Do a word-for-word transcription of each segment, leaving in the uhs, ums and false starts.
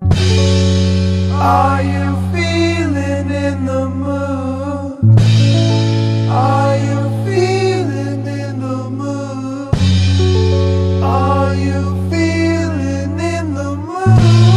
Are you feeling in the mood? Are you feeling in the mood? Are you feeling in the mood?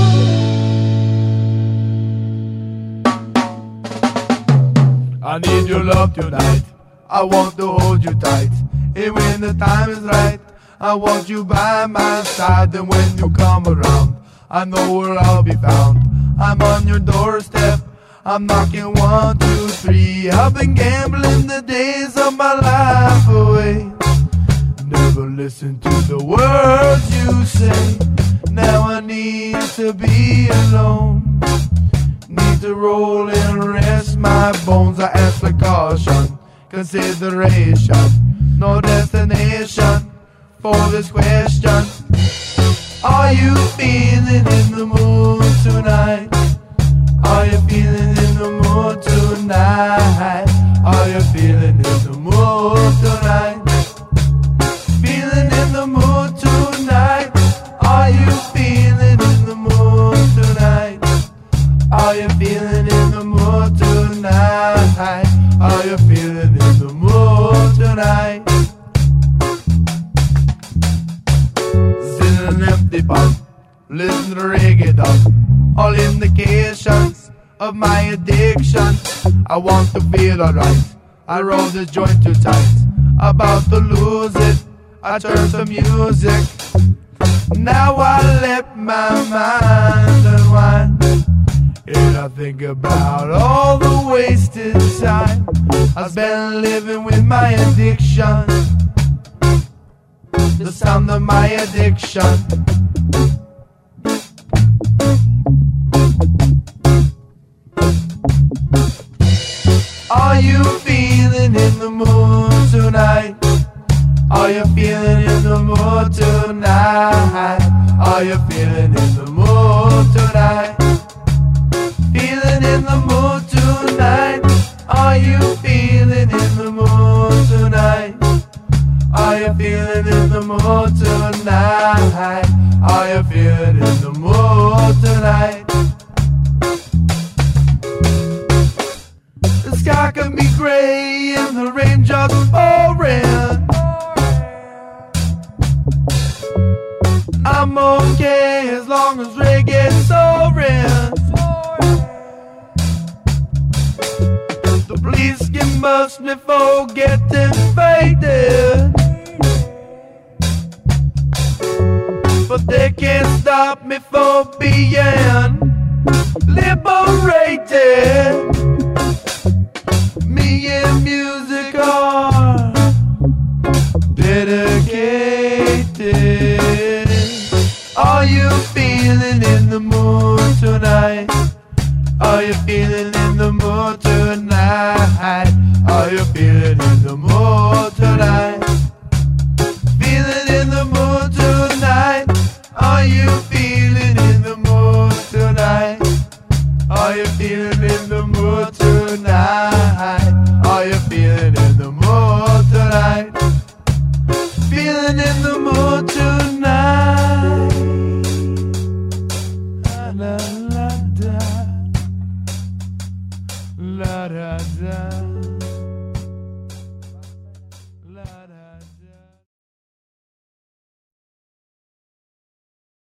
I need your love tonight. I want to hold you tight. And when the time is right, I want you by my side. And when you come around, I know where I'll be found. I'm on your doorstep, I'm knocking one, two, three. I've been gambling the days of my life away. Never listen to the words you say. Now I need to be alone. Need to roll and rest my bones. I ask for caution, consideration, no destination for this question. Are you feeling in the mood tonight? Are you feeling in the mood tonight? Are you feeling in the mood tonight? Feeling in the mood tonight? Are you feeling in the mood tonight? Are you feeling in the mood tonight? Are you feeling in the mood tonight? An empty pot, listen to reggae dub, all indications of my addiction. I want to feel alright, I roll the joint too tight, about to lose it, I turn to music. Now I let my mind unwind, and I think about all the wasted time I spent living with my addiction. The sound of my addiction. Are you feeling in the mood tonight? Are you feeling in the mood tonight? Are you feeling in the mood tonight? Feeling in the mood tonight? Are you feeling in the mood tonight? Are you feeling in the mood tonight? Are you feeling in the mood tonight? The sky can be gray and the rain just pouring. I'm okay as long as reggae's soaring. The police can bust me for getting faded, but they can't stop me from being liberated. Me and music are dedicated. Are you feeling in the mood tonight? Are you feeling in the mood tonight?